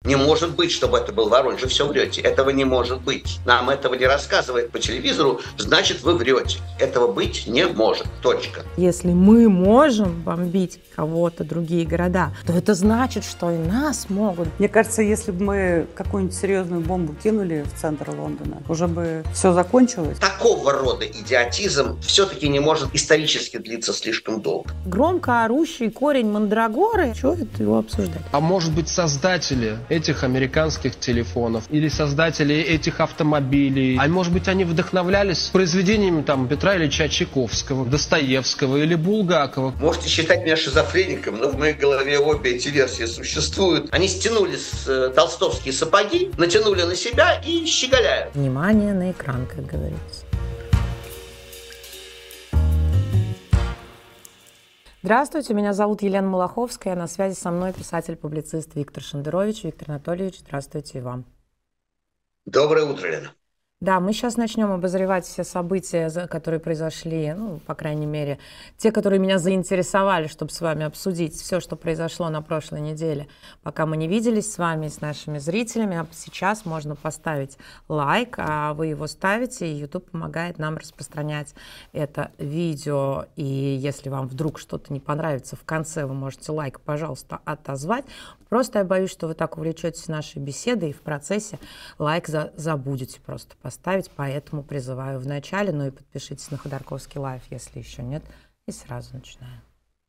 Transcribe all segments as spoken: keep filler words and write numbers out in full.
Не может быть, чтобы это был Воронеж. Вы все врете. Этого не может быть. Нам этого не рассказывают по телевизору, значит, вы врете. Этого быть не может. Точка. Если мы можем бомбить кого-то, другие города, то это значит, что и нас могут. Мне кажется, если бы мы какую-нибудь серьезную бомбу кинули в центр Лондона, уже бы все закончилось. Такого рода идиотизм все-таки не может исторически длиться слишком долго. Громко орущий корень мандрагоры, чего это его обсуждать? А может быть, создатели этих американских телефонов или создатели этих автомобилей, а может быть, они вдохновлялись произведениями там Петра Ильича Чайковского, Достоевского или Булгакова. Можете считать меня шизофреником, но в моей голове обе эти версии существуют. Они стянули с, э, толстовские сапоги, натянули на себя и щеголяют. Внимание на экран, как говорится. Здравствуйте, меня зовут Елена Малаховская, на связи со мной писатель-публицист Виктор Шендерович. Виктор Анатольевич, здравствуйте и вам. Доброе утро, Лена. Да, мы сейчас начнем обозревать все события, которые произошли, ну, по крайней мере, те, которые меня заинтересовали, чтобы с вами обсудить все, что произошло на прошлой неделе, пока мы не виделись с вами, с нашими зрителями. А сейчас можно поставить лайк, а вы его ставите, и YouTube помогает нам распространять это видео. И если вам вдруг что-то не понравится, в конце вы можете лайк, пожалуйста, отозвать. Просто я боюсь, что вы так увлечетесь нашей беседой и в процессе лайк за забудете просто поставить, поэтому призываю в начале, ну и подпишитесь на Ходорковский лайв, если еще нет, и сразу начинаем.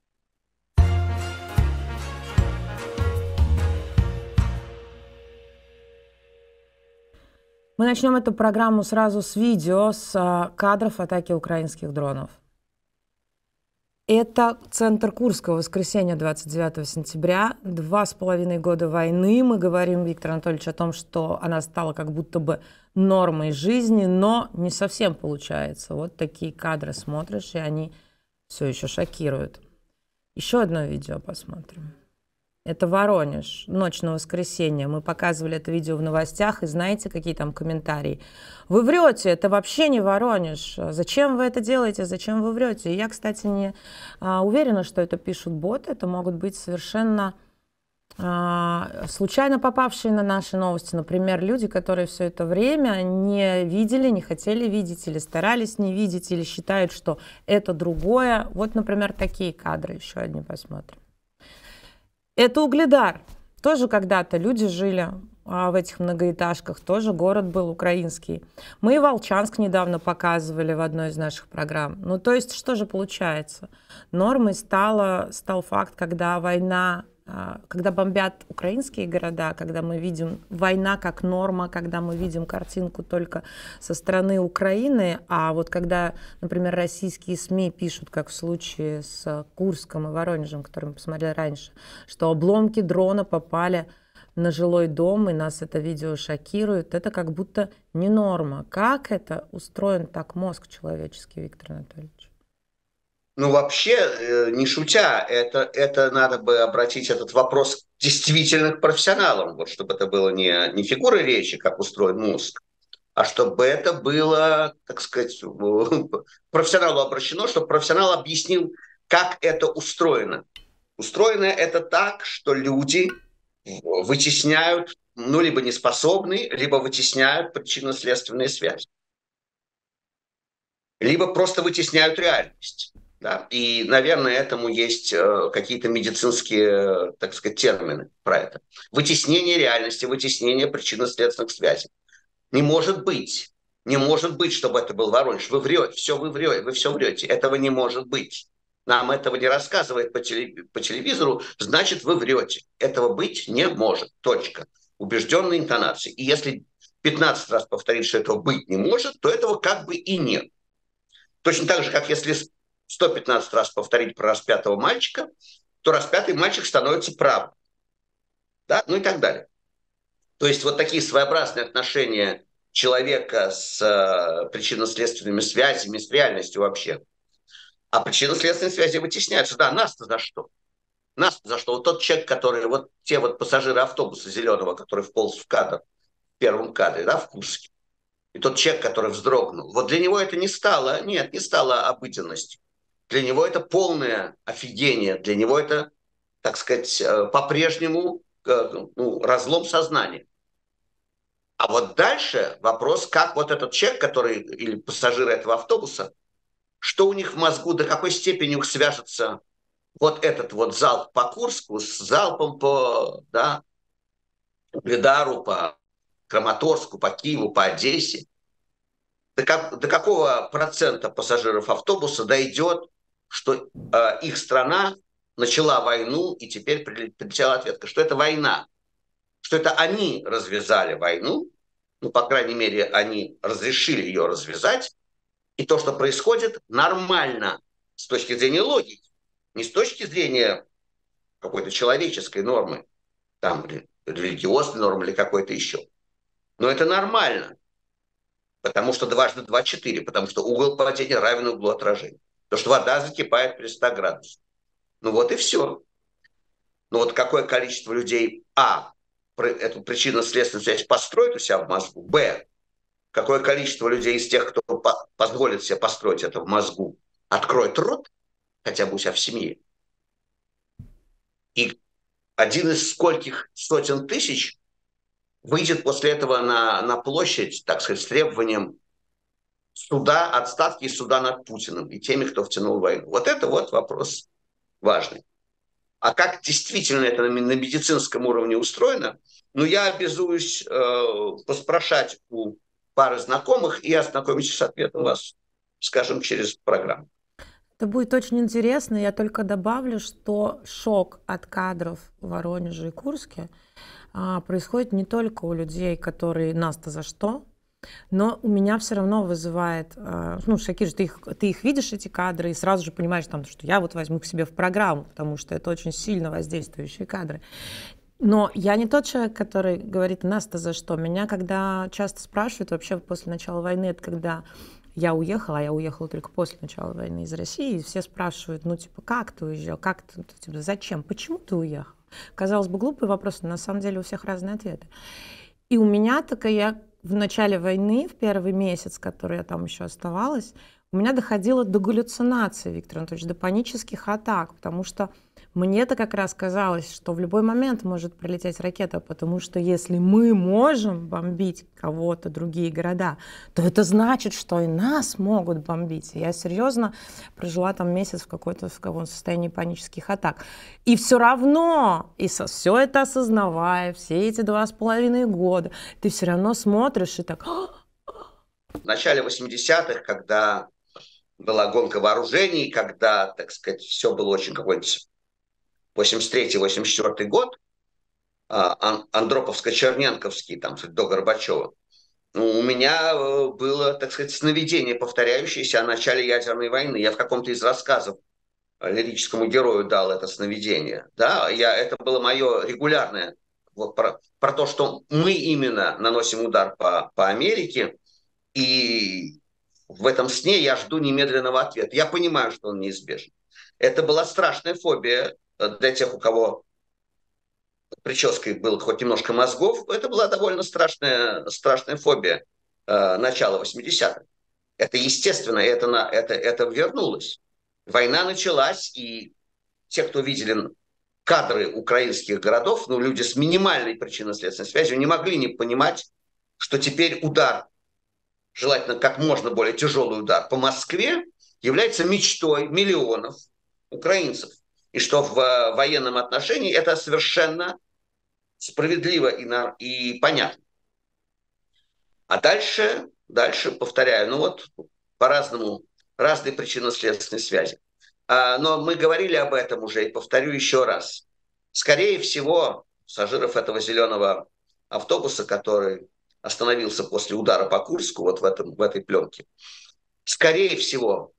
Мы начнем эту программу сразу с видео, с кадров атаки украинских дронов. Это центр Курского, воскресенье двадцать девятого сентября, два с половиной года войны. Мы говорим, Виктор Анатольевич, о том, что она стала как будто бы нормой жизни, но не совсем получается. Вот такие кадры смотришь, и они все еще шокируют. Еще одно видео посмотрим. Это Воронеж, ночь на воскресенье. Мы показывали это видео в новостях, и знаете, какие там комментарии? Вы врете, это вообще не Воронеж. Зачем вы это делаете, зачем вы врете? И я, кстати, не а, уверена, что это пишут боты. Это могут быть совершенно а, случайно попавшие на наши новости. Например, люди, которые все это время не видели, не хотели видеть, или старались не видеть, или считают, что это другое. Вот, например, такие кадры. Еще одни посмотрим. Это Угледар. Тоже когда-то люди жили а, в этих многоэтажках, тоже город был украинский. Мы и Волчанск недавно показывали в одной из наших программ. Ну, то есть, что же получается? Нормой стало, стал факт, когда война, а, когда бомбят украинские города, когда мы видим война как норма, когда мы видим картинку только со стороны Украины, а вот когда, например, российские СМИ пишут, как в случае с Курском и Воронежем, который мы посмотрели раньше, что обломки дрона попали на жилой дом, и нас это видео шокирует, это как будто не норма. Как это устроен так мозг человеческий, Виктор Анатольевич? Ну, вообще, не шутя, это, это надо бы обратить этот вопрос действительно к профессионалам, вот, чтобы это было не, не фигура речи, как устроен мозг, а чтобы это было, так сказать, к профессионалу обращено, чтобы профессионал объяснил, как это устроено. Устроено это так, что люди вытесняют, ну, либо неспособны, либо вытесняют причинно-следственные связи, либо просто вытесняют реальность. Да? И, наверное, этому есть э, какие-то медицинские, так сказать, термины про это. Вытеснение реальности, вытеснение причинно-следственных связей. Не может быть, не может быть, чтобы это был Воронеж. Вы врете, все вы врете, вы все врете. Этого не может быть. Нам этого не рассказывают по, теле, по телевизору, значит, вы врете. Этого быть не может. Точка. Убежденной интонации. И если пятнадцать раз повторить, что этого быть не может, то этого как бы и нет. Точно так же, как если сто пятнадцать раз повторить про распятого мальчика, то распятый мальчик становится правым. Да? Ну и так далее. То есть вот такие своеобразные отношения человека с э, причинно-следственными связями, с реальностью вообще. А причинно-следственные связи вытесняются. Да, нас-то за что? Нас-то за что? Вот тот человек, который, вот те вот пассажиры автобуса зеленого, который вполз в кадр, в первом кадре, да, в Курске, и тот человек, который вздрогнул, вот для него это не стало, нет, не стало обыденностью. Для него это полное офигение, для него это, так сказать, по-прежнему ну, разлом сознания. А вот дальше вопрос, как вот этот человек, который, или пассажиры этого автобуса, что у них в мозгу, до какой степени их свяжется вот этот вот залп по Курску с залпом по, да, Угледару, по Краматорску, по Киеву, по Одессе. До, как, до какого процента пассажиров автобуса дойдет, что э, их страна начала войну, и теперь прилетела ответка, что это война, что это они развязали войну, ну, по крайней мере, они разрешили ее развязать, и то, что происходит, нормально с точки зрения логики, не с точки зрения какой-то человеческой нормы, там, религиозной нормы или какой-то еще. Но это нормально, потому что дважды два – четыре, потому что угол падения равен углу отражения. Потому что вода закипает при ста градусах. Ну вот и все. Но вот какое количество людей, а, эту причинно-следственную связь построит у себя в мозгу, б, какое количество людей из тех, кто по- позволит себе построить это в мозгу, откроет рот, хотя бы у себя в семье, и один из скольких сотен тысяч выйдет после этого на, на площадь, так сказать, с требованием суда, отставки и суда над Путиным и теми, кто втянул в войну. Вот это вот вопрос важный. А как действительно это на медицинском уровне устроено, ну, я обязуюсь э, поспрашать у пары знакомых и ознакомиться с ответом вас, скажем, через программу. Это будет очень интересно. Я только добавлю, что шок от кадров в Воронеже и Курске а, происходит не только у людей, которые нас-то за что, но у меня все равно вызывает, а, ну, шокирует, ты их, ты их видишь, эти кадры, и сразу же понимаешь, там, что я вот возьму к себе в программу, потому что это очень сильно воздействующие кадры. Но я не тот человек, который говорит, нас-то за что. Меня когда часто спрашивают, вообще после начала войны, это когда я уехала, а я уехала только после начала войны из России, и все спрашивают, ну, типа, как ты уезжал, как ты, типа, зачем, почему ты уехал? Казалось бы, глупый вопрос, но на самом деле у всех разные ответы. И у меня такая, я в начале войны, в первый месяц, который я там еще оставалась, у меня доходило до галлюцинаций, Виктор Анатольевич, до панических атак, потому что мне-то как раз казалось, что в любой момент может прилететь ракета, потому что если мы можем бомбить кого-то, другие города, то это значит, что и нас могут бомбить. И я серьезно прожила там месяц в какой-то в каком-то состоянии панических атак. И все равно, и со, все это осознавая, все эти два с половиной года, ты все равно смотришь и так... В начале восьмидесятых, когда была гонка вооружений, когда, так сказать, все было очень какой-нибудь восемьдесят третий — восемьдесят четвёртый год, Андроповско-Черненковский, там, до Горбачева, у меня было, так сказать, сновидение, повторяющееся о начале ядерной войны. Я в каком-то из рассказов лирическому герою дал это сновидение. Да, я, это было мое регулярное, вот про, про то, что мы именно наносим удар по, по Америке, и в этом сне я жду немедленного ответа. Я понимаю, что он неизбежен. Это была страшная фобия для тех, у кого прической было хоть немножко мозгов. Это была довольно страшная, страшная фобия э, начала восьмидесятых. Это естественно, это, на, это, это вернулось. Война началась, и те, кто видели кадры украинских городов, ну, люди с минимальной причинно-следственной связью, не могли не понимать, что теперь удар, желательно как можно более тяжелый удар по Москве, является мечтой миллионов украинцев. И что в военном отношении это совершенно справедливо и, на, и понятно. А дальше, дальше, повторяю, ну вот по-разному, разные причинно-следственные связи. А, но мы говорили об этом уже, и повторю еще раз. Скорее всего, пассажиров этого зеленого автобуса, который остановился после удара по Курску, вот в, этом, в этой пленке, скорее всего,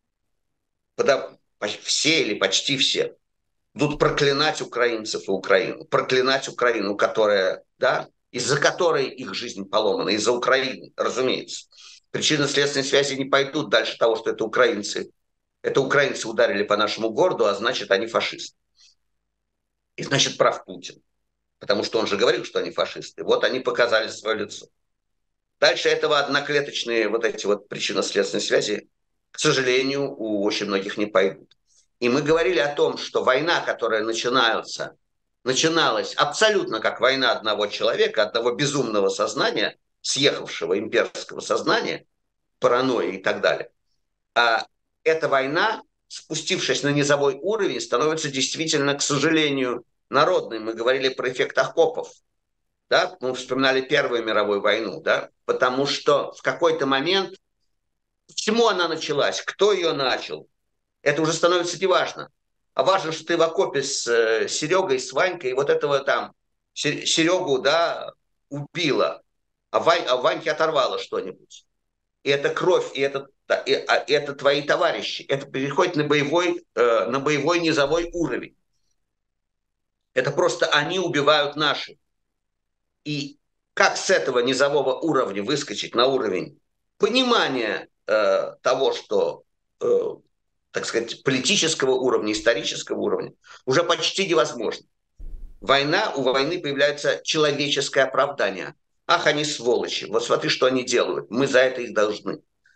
все или почти все будут проклинать украинцев и Украину, проклинать Украину, которая, да, из-за которой их жизнь поломана, из-за Украины, разумеется. Причинно-следственные связи не пойдут дальше того, что это украинцы. Это украинцы ударили по нашему городу, а значит, они фашисты. И значит, прав Путин. Потому что он же говорил, что они фашисты. Вот они показали свое лицо. Дальше этого одноклеточные вот эти вот причинно-следственные связи, к сожалению, у очень многих не пойдут. И мы говорили о том, что война, которая начинается начиналась абсолютно как война одного человека, одного безумного сознания, съехавшего имперского сознания, паранойи и так далее. А эта война, спустившись на низовой уровень, становится действительно, к сожалению, народной. Мы говорили про эффект окопов. Да? Мы вспоминали Первую мировую войну, да? Потому что в какой-то момент, почему она началась, кто ее начал, это уже становится неважно. А важно, что ты в окопе с э, Серегой, с Ванькой, и вот этого там Серегу, да, убила, а, Вань, а Ваньке оторвало что-нибудь. И это кровь, и это, и, а, это твои товарищи. Это переходит на боевой, э, на боевой низовой уровень. Это просто они убивают наших. И как с этого низового уровня выскочить на уровень понимания э, того, что, э, так сказать, политического уровня, исторического уровня, уже почти невозможно. Война, у войны появляется человеческое оправдание. Ах, они сволочи, вот смотри, что они делают, мы за это их должны.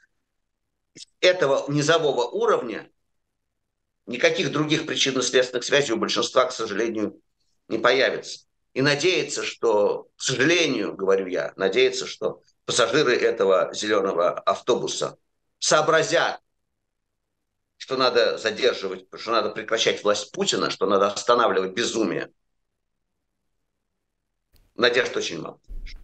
Этого низового уровня никаких других причинно-следственных связей у большинства, к сожалению, не появится. И надеяться, что, к сожалению, говорю я, надеяться, что пассажиры этого зеленого автобуса сообразят, что надо задерживать, что надо прекращать власть Путина, что надо останавливать безумие. Надежд очень мало.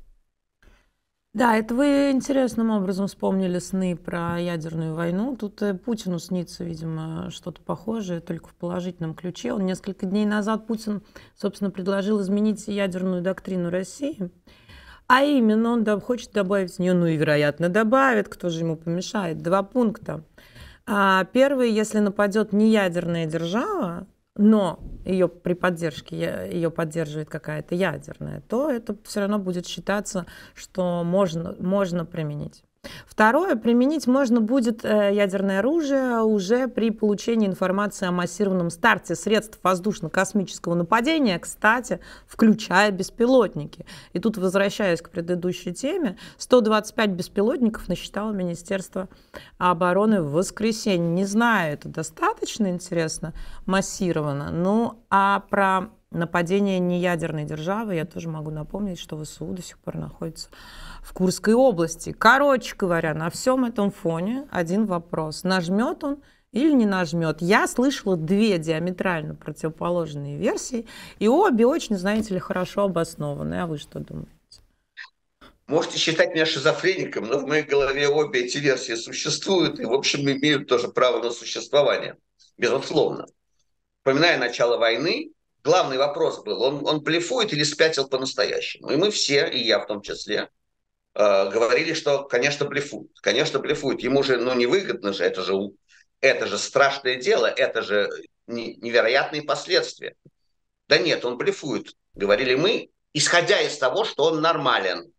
Да, это вы интересным образом вспомнили сны про ядерную войну. Тут э, Путину снится, видимо, что-то похожее, только в положительном ключе. Он несколько дней назад, Путин, собственно, предложил изменить ядерную доктрину России. А именно, он да, хочет добавить в нее, ну и, вероятно, добавит, кто же ему помешает, два пункта. А, первый, если нападет не ядерная держава, но ее при поддержке ее поддерживает какая-то ядерная, то это все равно будет считаться, что можно, можно применить. Второе, применить можно будет ядерное оружие уже при получении информации о массированном старте средств воздушно-космического нападения, кстати, включая беспилотники. И тут, возвращаясь к предыдущей теме, сто двадцать пять беспилотников насчитало Министерство обороны в воскресенье. Не знаю, это достаточно интересно, массированно. Ну, а про нападение неядерной державы я тоже могу напомнить, что ВСУ до сих пор находится в Курской области. Короче говоря, на всем этом фоне один вопрос. Нажмет он или не нажмет? Я слышала две диаметрально противоположные версии, и обе очень, знаете ли, хорошо обоснованы. А вы что думаете? Можете считать меня шизофреником, но в моей голове обе эти версии существуют и, в общем, имеют тоже право на существование. Безусловно. Вспоминая начало войны, главный вопрос был, он, он блефует или спятил по-настоящему? И мы все, и я в том числе, э, говорили, что, конечно, блефует. Конечно, блефует. Ему же, ну, невыгодно же, это же, это же страшное дело, это же невероятные последствия. Да нет, он блефует, говорили мы, исходя из того, что он нормален.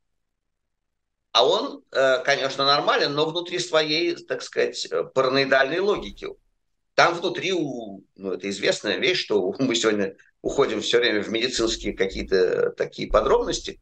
А он, э, конечно, нормален, но внутри своей, так сказать, параноидальной логики. Там внутри, у, ну, это известная вещь, что мы сегодня уходим все время в медицинские какие-то такие подробности,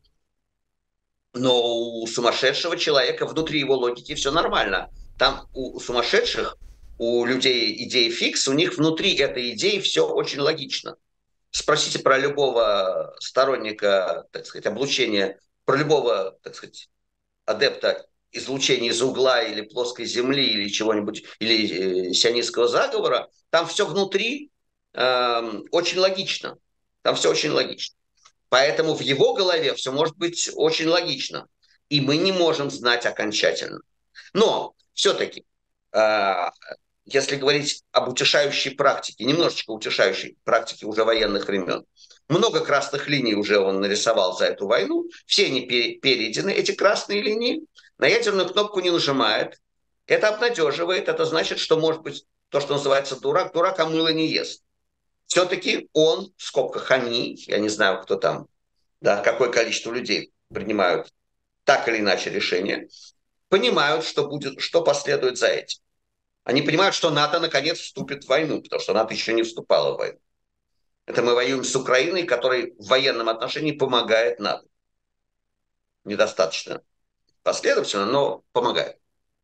но у сумасшедшего человека внутри его логики все нормально. Там у сумасшедших, у людей идеи фикс, у них внутри этой идеи все очень логично. Спросите про любого сторонника, так сказать, облучения, про любого, так сказать, адепта излучения из угла или плоской земли или чего-нибудь, или э, сионистского заговора, там все внутри э, очень логично. Там все очень логично. Поэтому в его голове все может быть очень логично. И мы не можем знать окончательно. Но все-таки, э, если говорить об утешающей практике, немножечко утешающей практике уже военных времен, много красных линий уже он нарисовал за эту войну. Все они перейдены, эти красные линии. На ядерную кнопку не нажимает. Это обнадеживает. Это значит, что, может быть, то, что называется дурак, дурак, а мыло не ест. Все-таки он, в скобках они, я не знаю, кто там, да, какое количество людей принимают так или иначе решения, понимают, что будет, что последует за этим. Они понимают, что НАТО наконец вступит в войну, потому что НАТО еще не вступало в войну. Это мы воюем с Украиной, которой в военном отношении помогает НАТО. Недостаточно последовательно, но помогает.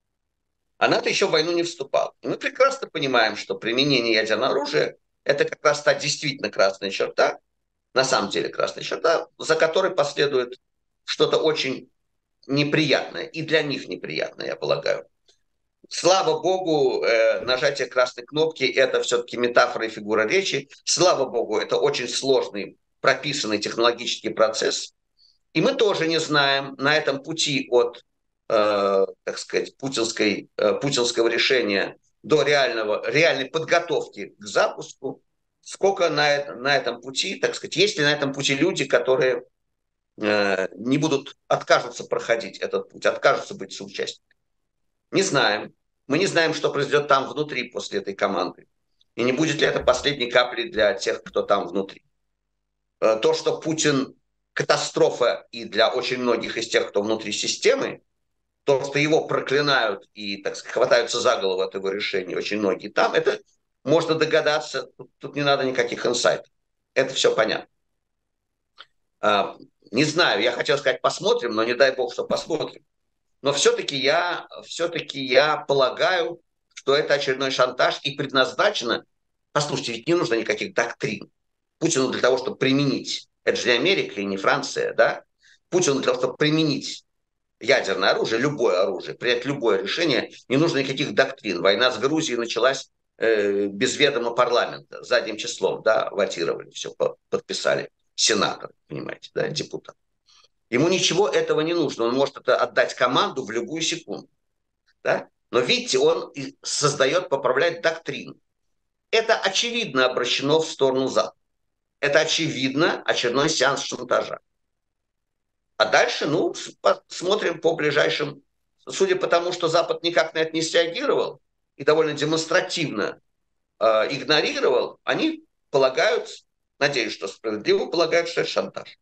А НАТО еще в войну не вступал. И мы прекрасно понимаем, что применение ядерного оружия – это как раз та действительно красная черта, на самом деле красная черта, за которой последует что-то очень неприятное, и для них неприятное, я полагаю. Слава богу, э, нажатие красной кнопки – это все-таки метафора и фигура речи. Слава богу, это очень сложный, прописанный технологический процесс. И мы тоже не знаем на этом пути от, э, так сказать, путинской, э, путинского решения до реального, реальной подготовки к запуску, сколько на, на этом пути, так сказать, есть ли на этом пути люди, которые э, не будут, откажутся проходить этот путь, откажутся быть соучастниками. Не знаем. Мы не знаем, что произойдет там внутри после этой команды. И не будет ли это последней каплей для тех, кто там внутри. То, что Путин катастрофа и для очень многих из тех, кто внутри системы, то, что его проклинают и, так сказать, хватаются за голову от его решения очень многие там, это можно догадаться, тут, тут не надо никаких инсайтов. Это все понятно. Не знаю, я хотел сказать посмотрим, но не дай бог, что посмотрим. Но все-таки я, все-таки я полагаю, что это очередной шантаж и предназначено. Послушайте, ведь не нужно никаких доктрин. Путину для того, чтобы применить, это же не Америка и не Франция, да? Путину для того, чтобы применить ядерное оружие, любое оружие, принять любое решение, не нужно никаких доктрин. Война с Грузией началась э, без ведома парламента, задним числом, да, вотировали, все подписали. Сенатор, понимаете, да, депутат. Ему ничего этого не нужно. Он может это отдать команду в любую секунду. Да? Но видите, он создает, поправляет доктрину. Это очевидно обращено в сторону Запада. Это очевидно очередной сеанс шантажа. А дальше, ну, смотрим по ближайшим... Судя по тому, что Запад никак на это не среагировал и довольно демонстративно э, игнорировал, они полагают, надеюсь, что справедливо полагают, что это шантаж.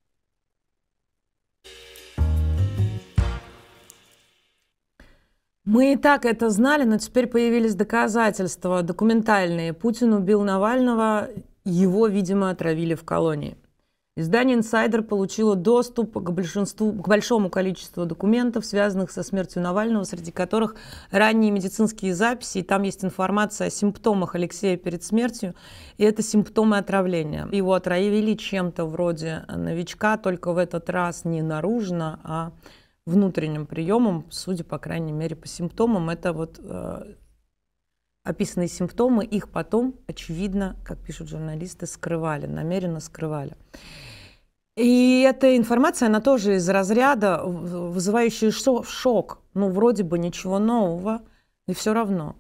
Мы и так это знали, но теперь появились доказательства документальные. Путин убил Навального, его, видимо, отравили в колонии. Издание «Инсайдер» получило доступ к, большинству, к большому количеству документов, связанных со смертью Навального, среди которых ранние медицинские записи. И там есть информация о симптомах Алексея перед смертью, и это симптомы отравления. Его отравили чем-то вроде новичка, только в этот раз не наружно, а внутренним приемом, судя, по крайней мере, по симптомам. Это вот э, описанные симптомы, их потом, очевидно, как пишут журналисты, скрывали, намеренно скрывали. И эта информация, она тоже из разряда, вызывающая шок. Ну, вроде бы ничего нового, и все равно.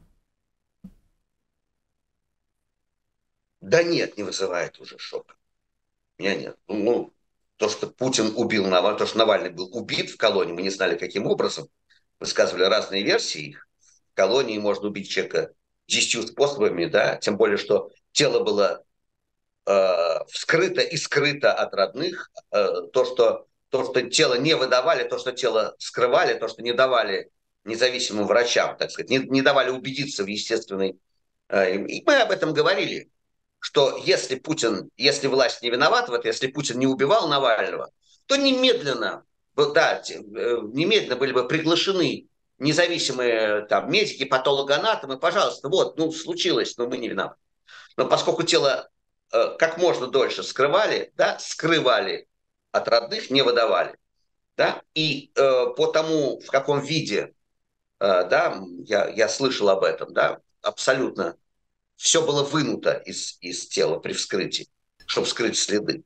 Да нет, не вызывает уже шок. Меня нет. Ну, то, что Путин убил Навального, то, что Навальный был убит в колонии, мы не знали, каким образом. Высказывали разные версии. В колонии можно убить человека десятью способами, да, тем более, что тело было э, вскрыто и скрыто от родных. Э, то, что, то, что тело не выдавали, то, что тело скрывали, то, что не давали независимым врачам, так сказать, не, не давали убедиться в естественной... Э, и мы об этом говорили, что если Путин, если власть не виновата в этом, если Путин не убивал Навального, то немедленно, да, немедленно были бы приглашены независимые там медики, патологоанатомы, пожалуйста, вот, ну, случилось, но мы не виноваты. Но поскольку тело э, как можно дольше скрывали, да, скрывали от родных, не выдавали, да, и э, по тому, в каком виде, э, да, я, я слышал об этом, да, абсолютно все было вынуто из, из тела при вскрытии, чтобы скрыть следы.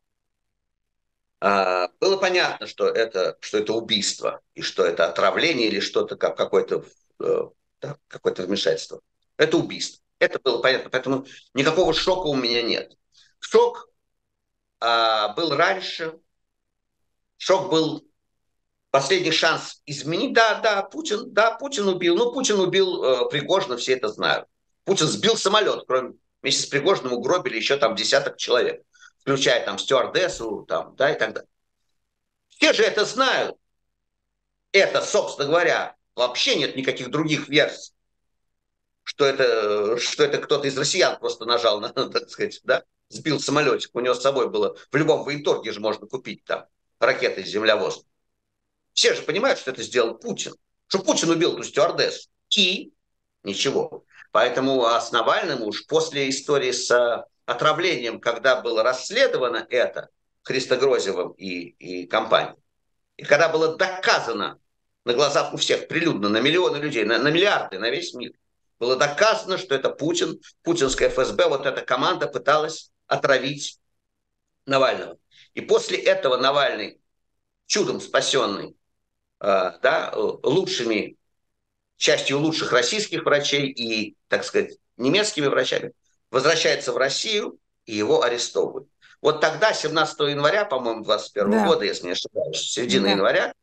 А, было понятно, что это, что это убийство, и что это отравление или что-то, как какое-то, да, какое-то вмешательство. Это убийство. Это было понятно, поэтому никакого шока у меня нет. Шок а, был раньше. Шок был последний шанс изменить. Да, да, Путин, да, Путин убил. Ну, Путин убил э, Пригожина, все это знают. Путин сбил самолет, кроме вместе с Пригожиным угробили еще там десяток человек, включая там стюардессу, там, да, и так далее. Все же это знают. Это, собственно говоря, вообще нет никаких других версий, что это, что это кто-то из россиян просто нажал на, так сказать, да, сбил самолетик, у него с собой было, в любом военторге же можно купить там ракеты из землевоза. Все же понимают, что это сделал Путин, что Путин убил эту стюардессу. И ничего. Поэтому а с Навальным уж после истории с отравлением, когда было расследовано это Христогрозевым и, и компанией, и когда было доказано на глазах у всех прилюдно, на миллионы людей, на, на миллиарды, на весь мир, было доказано, что это Путин, путинская эф эс бэ, вот эта команда пыталась отравить Навального. И после этого Навальный, чудом спасенный, э, да, лучшими, частью лучших российских врачей и, так сказать, немецкими врачами, возвращается в Россию, и его арестовывают. Вот тогда, семнадцатого января, по-моему, двадцать первого да. года, если не ошибаюсь, середина да. января,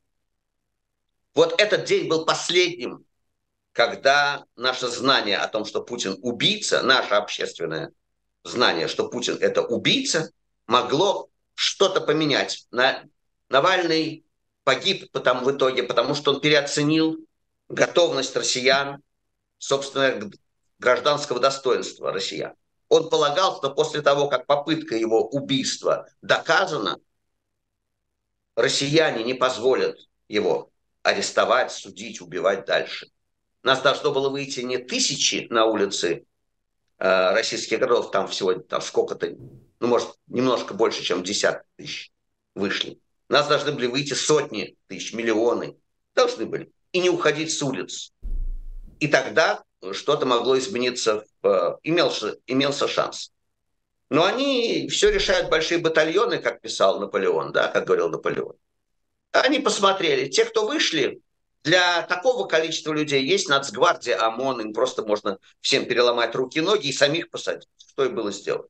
вот этот день был последним, когда наше знание о том, что Путин убийца, наше общественное знание, что Путин это убийца, могло что-то поменять. Навальный погиб потому, в итоге, потому что он переоценил готовность россиян, собственно, гражданского достоинства россиян. Он полагал, что после того, как попытка его убийства доказана, россияне не позволят его арестовать, судить, убивать дальше. Нас должно было выйти не тысячи на улицы э, российских городов, там всего там сколько-то, ну, может, немножко больше, чем десятки тысяч вышли. Нас должны были выйти сотни тысяч, миллионы. Должны были. И не уходить с улиц. И тогда что-то могло измениться, э, имелся, имелся шанс. Но они все решают большие батальоны, как писал Наполеон, да, как говорил Наполеон. Они посмотрели, те, кто вышли, для такого количества людей есть Нацгвардия, ОМОН, им просто можно всем переломать руки и ноги и самих посадить. Что и было сделано.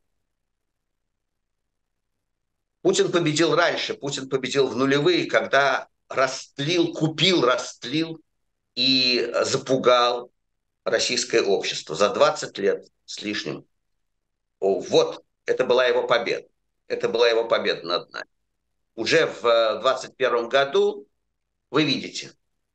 Путин победил раньше, Путин победил в нулевые, когда растлил, купил, растлил и запугал российское общество за двадцать лет с лишним. Вот, это была его победа. Это была его победа над нами. Уже в двадцать первом году, вы видите,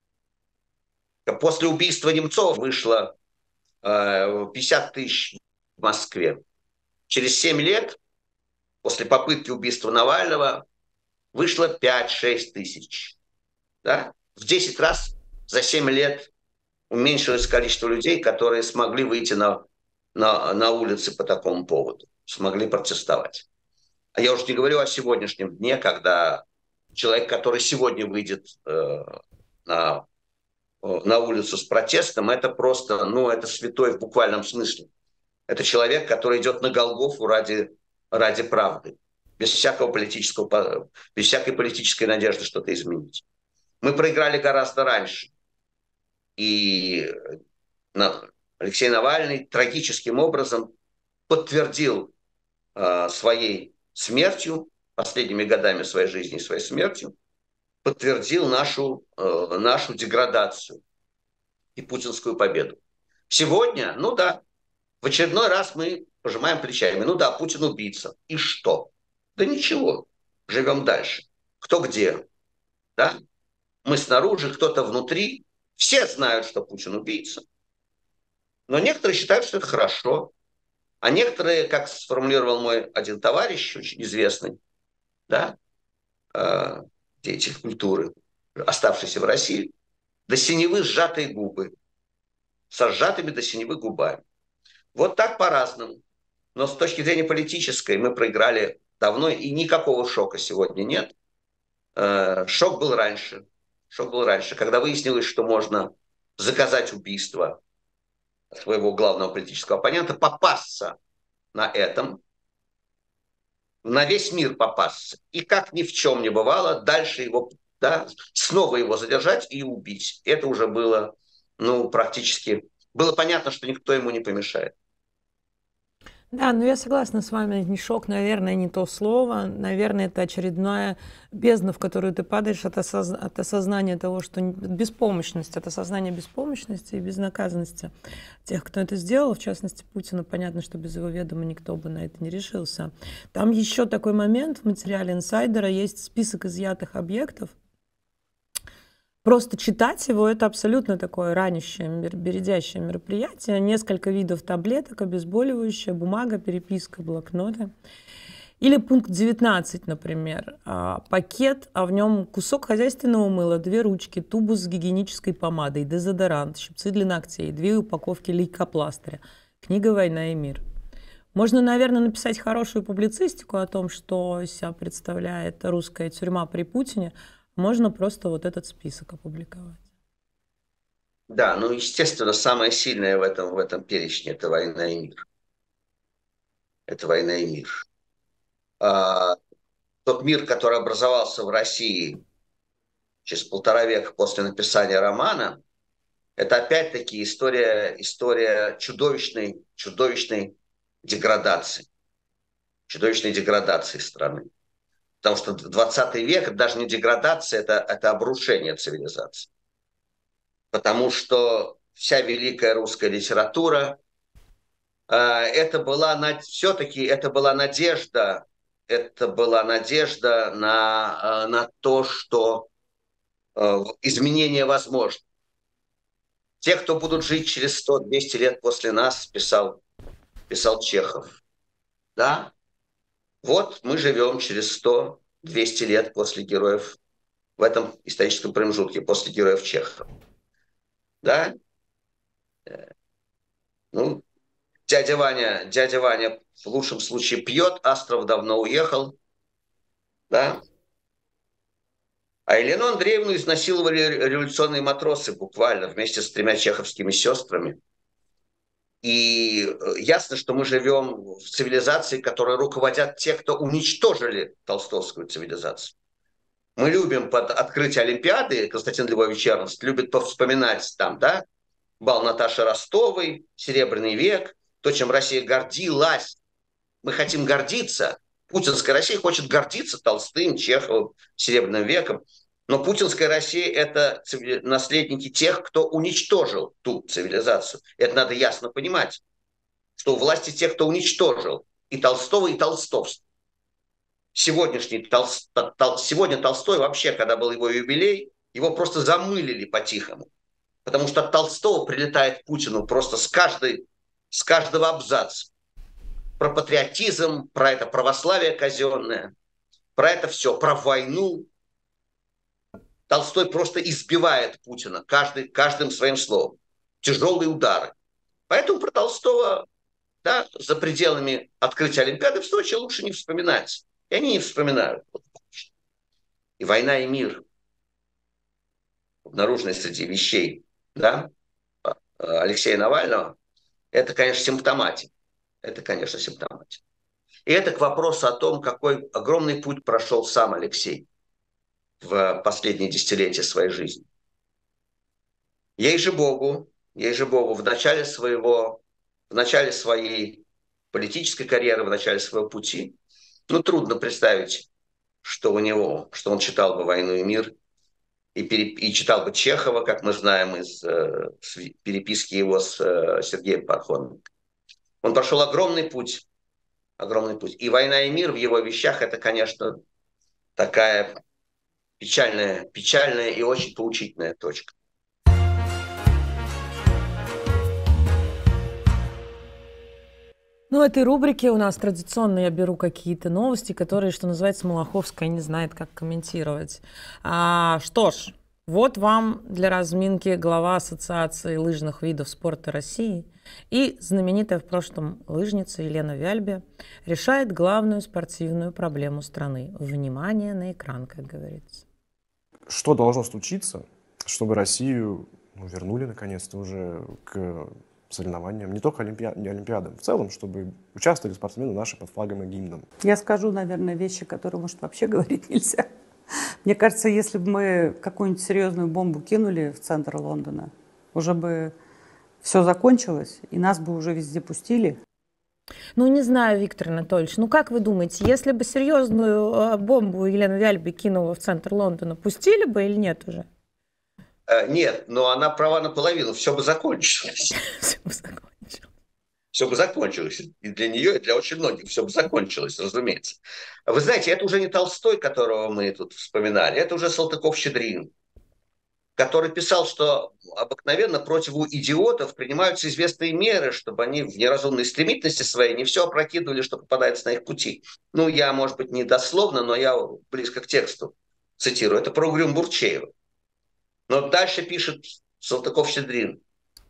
после убийства Немцова вышло пятьдесят тысяч в Москве. Через семь лет, после попытки убийства Навального, вышло пять-шесть тысяч. Да? В десять раз за семь лет уменьшилось количество людей, которые смогли выйти на, на, на улицы по такому поводу, смогли протестовать. А я уже не говорю о сегодняшнем дне, когда человек, который сегодня выйдет э, на, на улицу с протестом, это просто, ну, это святой в буквальном смысле. Это человек, который идет на Голгофу ради, ради правды, без всякого политического, без всякой политической надежды что-то изменить. Мы проиграли гораздо раньше. И Алексей Навальный трагическим образом подтвердил э, своей смертью, последними годами своей жизни, своей смертью, подтвердил нашу, э, нашу деградацию и путинскую победу. Сегодня, ну да, в очередной раз мы пожимаем плечами. Ну да, Путин убийца. И что? Да ничего. Живем дальше. Кто где? Да? Мы снаружи, кто-то внутри. Все знают, что Путин убийца. Но некоторые считают, что это хорошо. А некоторые, как сформулировал мой один товарищ, очень известный, да, э, деятель культуры, оставшийся в России, до синевы сжатые губы, со сжатыми до синевы губами. Вот так по-разному. Но с точки зрения политической мы проиграли давно, и никакого шока сегодня нет. Э, шок был раньше. Шок был раньше, когда выяснилось, что можно заказать убийство своего главного политического оппонента, попасться на этом, на весь мир попасться. И как ни в чем не бывало, дальше его, да, снова его задержать и убить. Это уже было, ну, практически, было понятно, что никто ему не помешает. Да, ну я согласна с вами, не шок, наверное, не то слово. Наверное, это очередная бездна, в которую ты падаешь от, осоз... от осознания того, что беспомощность, от осознания беспомощности и безнаказанности тех, кто это сделал, в частности Путина. Понятно, что без его ведома никто бы на это не решился. Там еще такой момент в материале инсайдера, есть список изъятых объектов. Просто читать его — это абсолютно такое ранящее, бередящее мероприятие. Несколько видов таблеток, обезболивающая, бумага, переписка, блокноты. Или пункт девятнадцать, например. Пакет, а в нем кусок хозяйственного мыла, две ручки, тубус с гигиенической помадой, дезодорант, щипцы для ногтей, две упаковки лейкопластыря. Книга «Война и мир». Можно, наверное, написать хорошую публицистику о том, что из себя представляет русская тюрьма при Путине. Можно просто вот этот список опубликовать. Да, ну, естественно, самое сильное в этом, в этом перечне – это «Война и мир». Это «Война и мир». А, тот мир, который образовался в России через полтора века после написания романа, это опять-таки история, история чудовищной, чудовищной деградации. Чудовищной деградации страны. Потому что двадцатый век – это даже не деградация, это, это обрушение цивилизации. Потому что вся великая русская литература, э, это была, все-таки это была надежда, это была надежда на, э, на то, что э, изменения возможны. Те, кто будут жить через сто-двести лет после нас, писал, писал Чехов. Да? Вот мы живем через сто-двести лет после героев, в этом историческом промежутке, после героев Чехова. Да? Ну, дядя Ваня, дядя Ваня в лучшем случае пьет, Астров давно уехал. Да? А Елену Андреевну изнасиловали революционные матросы буквально вместе с тремя чеховскими сестрами. И ясно, что мы живем в цивилизации, которой руководят те, кто уничтожили толстовскую цивилизацию. Мы любим под открытие Олимпиады, Константин Львович Эрнст любит вспоминать там, да, бал Наташи Ростовой, Серебряный век, то, чем Россия гордилась. Мы хотим гордиться. Путинская Россия хочет гордиться Толстым, Чеховым, Серебряным веком. Но путинская Россия – это наследники тех, кто уничтожил ту цивилизацию. Это надо ясно понимать, что у власти тех, кто уничтожил и Толстого, и толстовство. Сегодняшний Тол... Тол... Сегодня Толстой вообще, когда был его юбилей, его просто замылили по-тихому. Потому что от Толстого прилетает Путину просто с, каждой... с каждого абзаца. Про патриотизм, про это православие казенное, про это все, про войну. Толстой просто избивает Путина каждый, каждым своим словом. Тяжелые удары. Поэтому про Толстого, да, за пределами открытия Олимпиады в Сочи лучше не вспоминать. И они не вспоминают. И «Война и мир», обнаруженные среди вещей, да, Алексея Навального, это, конечно, симптоматика. Это, конечно, симптоматика. И это к вопросу о том, какой огромный путь прошел сам Алексей в последние десятилетия своей жизни. Ей же Богу, ей же Богу, в начале своего, в начале своей политической карьеры, в начале своего пути, ну, трудно представить, что у него, что он читал бы «Войну и мир» и, переп... и читал бы Чехова, как мы знаем из э, переписки его с э, Сергеем Пархоменко. Он прошел огромный путь, огромный путь. И «Война и мир» в его вещах – это, конечно, такая печальная, печальная и очень поучительная точка. Ну, в этой рубрике у нас традиционно я беру какие-то новости, которые, что называется, Малаховская не знает, как комментировать. А, что ж, вот вам для разминки глава Ассоциации лыжных видов спорта России и знаменитая в прошлом лыжница Елена Вяльбе решает главную спортивную проблему страны. Внимание на экран, как говорится. Что должно случиться, чтобы Россию ну, вернули наконец-то уже к соревнованиям, не только олимпиад, не олимпиадам, в целом, чтобы участвовали спортсмены наши под флагом и гимном? Я скажу, наверное, вещи, которые, может, вообще говорить нельзя. Мне кажется, если бы мы какую-нибудь серьезную бомбу кинули в центр Лондона, уже бы все закончилось, и нас бы уже везде пустили. Ну, не знаю, Виктор Анатольевич, ну как вы думаете, если бы серьезную э, бомбу Елена Вяльбе кинула в центр Лондона, пустили бы или нет уже? Э, нет, но она права наполовину, все бы закончилось. Все бы закончилось. Все бы закончилось. И для нее, и для очень многих все бы закончилось, разумеется. Вы знаете, это уже не Толстой, которого мы тут вспоминали, это уже Салтыков-Щедрин, который писал, что обыкновенно против идиотов принимаются известные меры, чтобы они в неразумной стремительности своей не все опрокидывали, что попадается на их пути. Ну, я, может быть, не дословно, но я близко к тексту цитирую. Это про Угрюм-Бурчеева. Но дальше пишет Салтыков-Щедрин.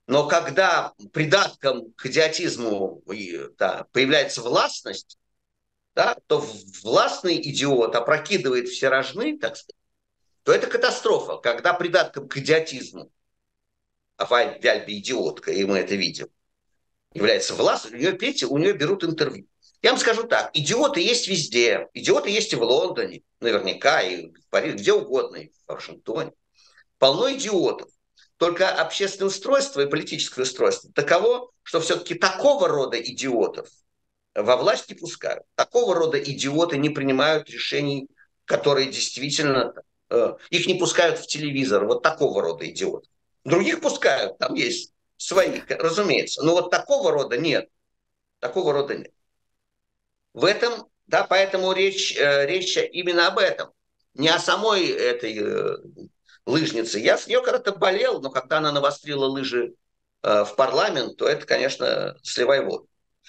Но когда придатком к идиотизму да, появляется властность, да, то властный идиот опрокидывает все рожны, так сказать, то это катастрофа. Когда придатком к идиотизму, а Вяльбе идиотка, и мы это видим, является власть, у нее, Петя, у нее берут интервью. Я вам скажу так, идиоты есть везде. Идиоты есть и в Лондоне, наверняка, и в Париже, где угодно, и в Вашингтоне. Полно идиотов. Только общественное устройство и политическое устройство таково, что все-таки такого рода идиотов во власть не пускают. Такого рода идиоты не принимают решений, которые действительно... Э, их не пускают в телевизор. Вот такого рода идиотов. Других пускают, там есть свои, разумеется. Но вот такого рода нет. Такого рода нет. В этом, да, поэтому речь, э, речь именно об этом. Не о самой этой... Э, лыжницы. Я с нее когда-то болел, но когда она навострила лыжи э, в парламент, то это, конечно, сливай воду.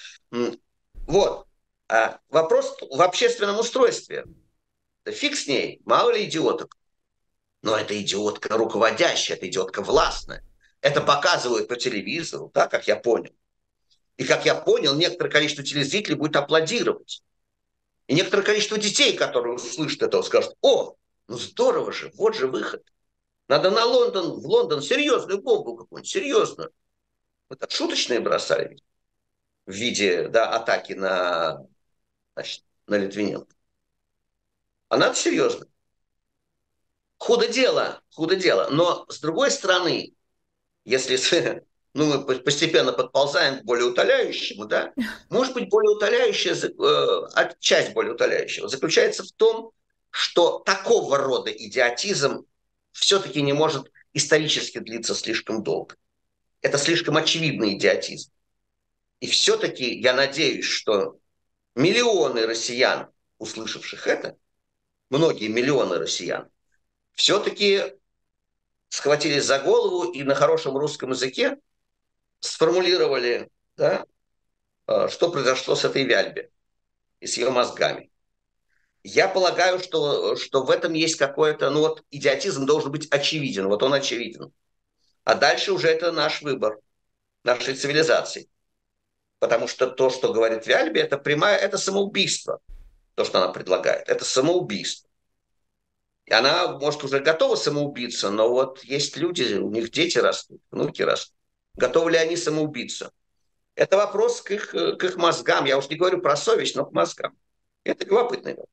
Вот. А вопрос в общественном устройстве. Да фиг с ней, мало ли идиоток. Но это идиотка руководящая, это идиотка властная. Это показывают по телевизору, да, как я понял. И как я понял, некоторое количество телезрителей будет аплодировать. И некоторое количество детей, которые услышат это, скажут: о, ну здорово же, вот же выход. Надо на Лондон, в Лондон серьезную бомбу какую-нибудь, серьезную. Вот так шуточные бросали в виде, да, атаки на, значит, на Литвиненко. А надо серьезно. Худо дело, худо дело. Но с другой стороны, если ну, мы постепенно подползаем к более утоляющему, да, может быть, более утоляющее, э, часть более утоляющего заключается в том, что такого рода идиотизм все-таки не может исторически длиться слишком долго. Это слишком очевидный идиотизм. И все-таки я надеюсь, что миллионы россиян, услышавших это, многие миллионы россиян, все-таки схватились за голову и на хорошем русском языке сформулировали, да, что произошло с этой Вяльбе и с ее мозгами. Я полагаю, что, что в этом есть какой-то, ну вот идиотизм должен быть очевиден, вот он очевиден. А дальше уже это наш выбор, нашей цивилизации. Потому что то, что говорит Вяльбе, это прямая, это самоубийство. То, что она предлагает, это самоубийство. И она, может, уже готова самоубиться, но вот есть люди, у них дети растут, внуки растут. Готовы ли они самоубиться? Это вопрос к их, к их мозгам. Я уж не говорю про совесть, но к мозгам. Это любопытный вопрос.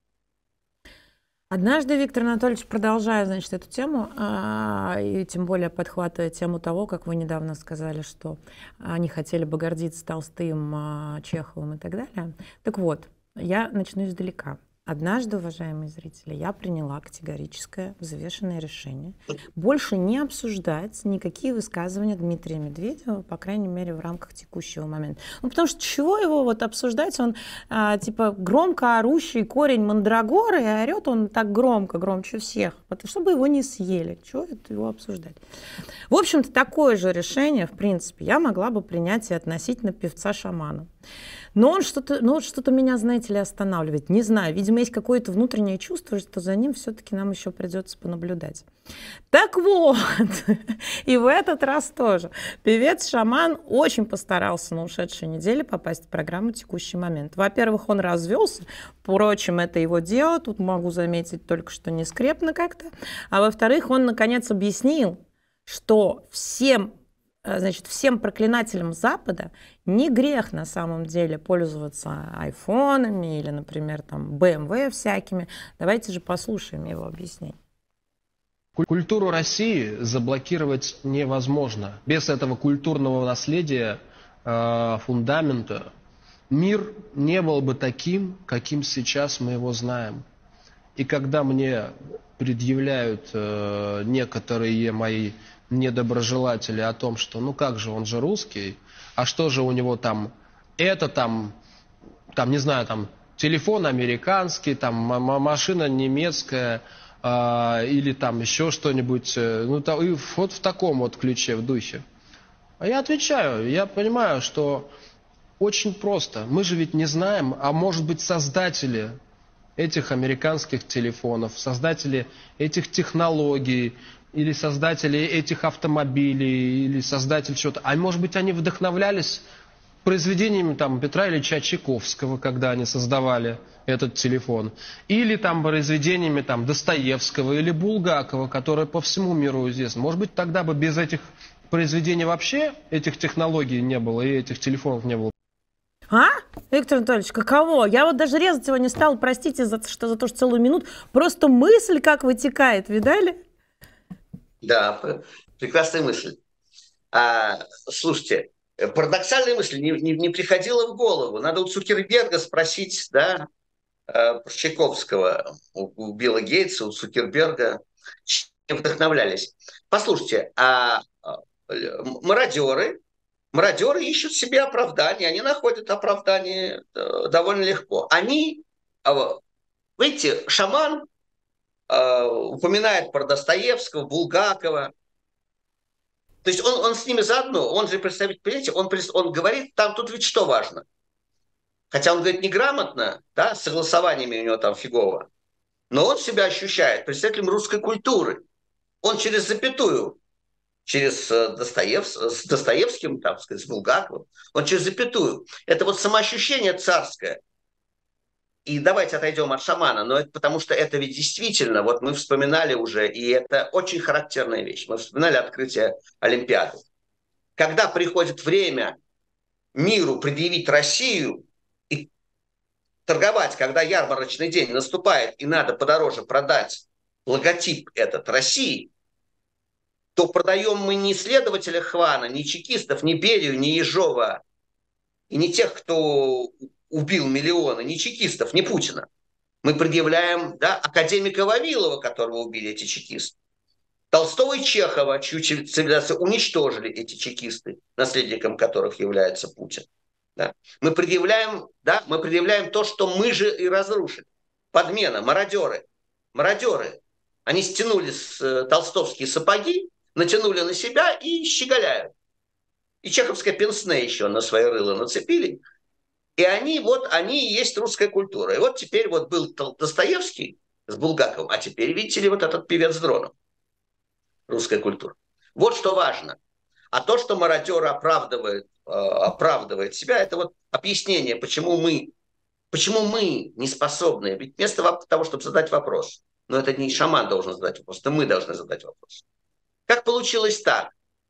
Однажды Виктор Анатольевич, продолжая, значит, эту тему, а, и тем более подхватывая тему того, как вы недавно сказали, что они хотели бы гордиться Толстым, а, Чеховым и так далее. Так вот, я начну издалека. Однажды, уважаемые зрители, я приняла категорическое, взвешенное решение больше не обсуждать никакие высказывания Дмитрия Медведева, по крайней мере, в рамках текущего момента. Ну, потому что чего его вот обсуждать? Он а, типа громко орущий корень мандрагоры, и орет он так громко, громче всех, чтобы его не съели. Чего это его обсуждать? В общем-то, такое же решение, в принципе, я могла бы принять и относительно певца-шамана. Но он что-то, ну, что-то меня, знаете ли, останавливает. Не знаю, видимо, есть какое-то внутреннее чувство, что за ним все-таки нам еще придется понаблюдать. Так вот, и в этот раз тоже. Певец-шаман очень постарался на ушедшей неделе попасть в программу «Текущий момент». Во-первых, он развелся, впрочем, это его дело, тут могу заметить только, что не скрепно как-то. А во-вторых, он, наконец, объяснил, что всем Значит, всем проклинателям Запада не грех на самом деле пользоваться айфонами или, например, там, бэ эм вэ всякими. Давайте же послушаем его объяснение. Культуру России заблокировать невозможно. Без этого культурного наследия, э, фундамента, мир не был бы таким, каким сейчас мы его знаем. И когда мне предъявляют э, некоторые мои недоброжелатели о том, что ну как же, он же русский, а что же у него там, это там, там не знаю, там телефон американский, там машина немецкая, э, или там еще что-нибудь, э, ну то, и вот в таком вот ключе, в духе. А я отвечаю, я понимаю, что очень просто, мы же ведь не знаем, а может быть создатели этих американских телефонов, создатели этих технологий, или создатели этих автомобилей, или создатель чего-то, а может быть, они вдохновлялись произведениями там Петра Ильича Чайковского, когда они создавали этот телефон, или там произведениями там Достоевского или Булгакова, которые по всему миру известны. Может быть, тогда бы без этих произведений вообще этих технологий не было и этих телефонов не было. А? Виктор Анатольевич, каково? Я вот даже резать его не стала, простите за, что, за то, что целую минуту. Просто мысль как вытекает, видали? Да, прекрасная мысль. А, слушайте, парадоксальная мысль не, не, не приходила в голову. Надо у Цукерберга спросить, да, про Чайковского, у, у Билла Гейтса, у Цукерберга, чем вдохновлялись. Послушайте, а мародеры, мародеры ищут себе оправдание, они находят оправдание довольно легко. Они, видите, шаман упоминает про Достоевского, Булгакова. То есть он, он с ними заодно, он же представитель, понимаете, он, он говорит, там тут ведь что важно. Хотя он говорит неграмотно, да, с согласованиями у него там фигово, но он себя ощущает представителем русской культуры. Он через запятую, через Достоев, с Достоевским, там, сказать, с Булгаковым, он через запятую. Это вот самоощущение царское. И давайте отойдем от шамана, но это потому что это ведь действительно, вот мы вспоминали уже, и это очень характерная вещь. Мы вспоминали открытие Олимпиады. Когда приходит время миру предъявить Россию и торговать, когда ярмарочный день наступает, и надо подороже продать логотип этот России, то продаем мы не следователя Хвана, не чекистов, не Берию, не Ежова, и не тех, кто убил миллионы, не чекистов, не Путина. Мы предъявляем, да, академика Вавилова, которого убили эти чекисты, Толстого и Чехова, чью цивилизацию уничтожили эти чекисты, наследником которых является Путин. Да. Мы предъявляем, да, мы предъявляем то, что мы же и разрушили. Подмена, мародеры. Мародеры. Они стянули с, э, толстовские сапоги, натянули на себя и щеголяют. И чеховское пенсне еще на свои рыло нацепили. И они, вот, они и есть русская культура. И вот теперь вот был Достоевский с Булгаковым, а теперь, видите ли, вот этот певец Дронов. Русская культура. Вот что важно. А то, что мародер оправдывает, э, оправдывает себя, это вот объяснение, почему мы, почему мы не способны. Ведь вместо того, чтобы задать вопрос, но это не шаман должен задать вопрос, это мы должны задать вопрос. Как получилось так,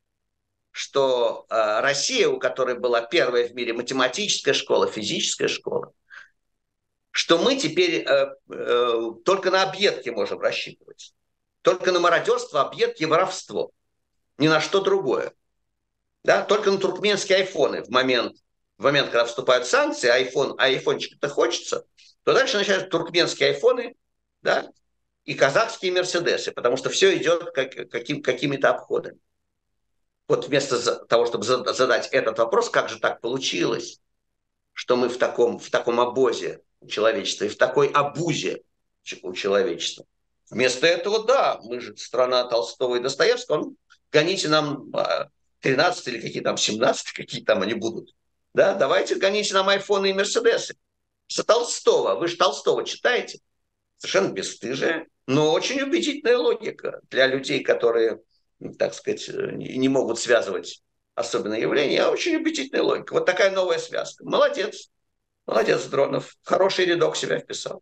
что э, Россия, у которой была первая в мире математическая школа, физическая школа, что мы теперь э, э, только на объедки можем рассчитывать. Только на мародерство, объедки, воровство. Ни на что другое. Да? Только на туркменские айфоны в момент, в момент, когда вступают санкции, айфон, а айфончик-то хочется, то дальше начинают туркменские айфоны, да, и казахские мерседесы, потому что все идет как, каким, какими-то обходами. Вот вместо того, чтобы задать этот вопрос, как же так получилось, что мы в таком, в таком обозе у человечества и в такой обузе у человечества. Вместо этого, да, мы же страна Толстого и Достоевского, ну, гоните нам тринадцать или какие там семнадцать, какие там они будут. Да, давайте гоните нам айфоны и мерседесы. За Толстого, вы же Толстого читаете. Совершенно бесстыжая, но очень убедительная логика для людей, которые, так сказать, не могут связывать особенные явления. А очень убедительная логика. Вот такая новая связка. Молодец. Молодец, Дронов. Хороший рядок себя вписал.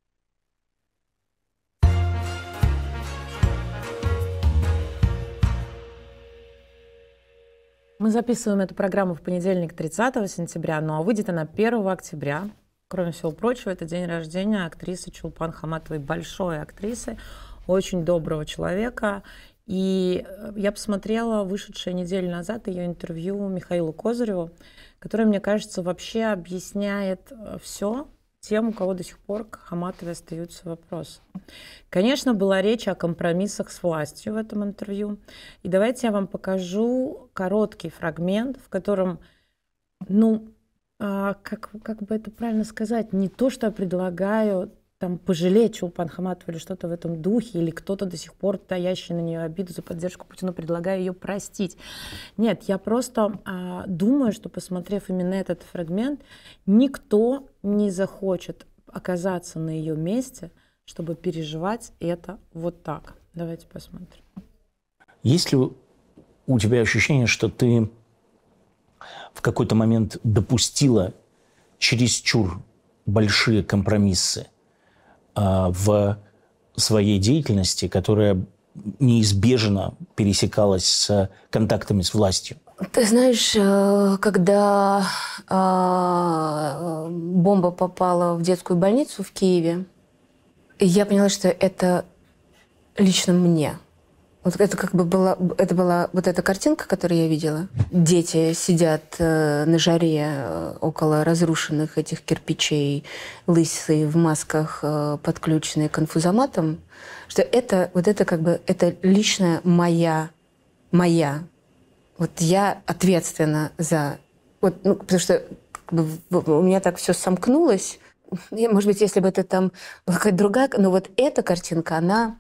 Мы записываем эту программу в понедельник, тридцатого сентября, но выйдет она первого октября. Кроме всего прочего, это день рождения актрисы Чулпан Хаматовой, большой актрисы, очень доброго человека. И я посмотрела вышедшее неделю назад ее интервью Михаилу Козыреву, которое, мне кажется, вообще объясняет все тем, у кого до сих пор к Хаматовой остаются вопросы. Конечно, была речь о компромиссах с властью в этом интервью. И давайте я вам покажу короткий фрагмент, в котором, ну, а, как, как бы это правильно сказать, не то, что я предлагаю там пожалеть Чулпан Хаматову или что-то в этом духе, или кто-то до сих пор таящий на нее обиду за поддержку Путина, предлагаю ее простить. Нет, я просто а, думаю, что, посмотрев именно этот фрагмент, никто не захочет оказаться на ее месте, чтобы переживать это вот так. Давайте посмотрим. Есть ли у тебя ощущение, что ты в какой-то момент допустила чересчур большие компромиссы э, в своей деятельности, которая неизбежно пересекалась с контактами с властью? Ты знаешь, когда бомба попала в детскую больницу в Киеве, я поняла, что это лично мне. Вот это как бы была, это была вот эта картинка, которую я видела. Дети сидят на жаре около разрушенных этих кирпичей, лысые в масках, подключенные к инфузоматам. Что это вот это как бы это личная моя, моя. Вот я ответственна за... Вот, ну, потому что как бы, у меня так все сомкнулось. Я, может быть, если бы это там была какая-то другая... Но вот эта картинка, она...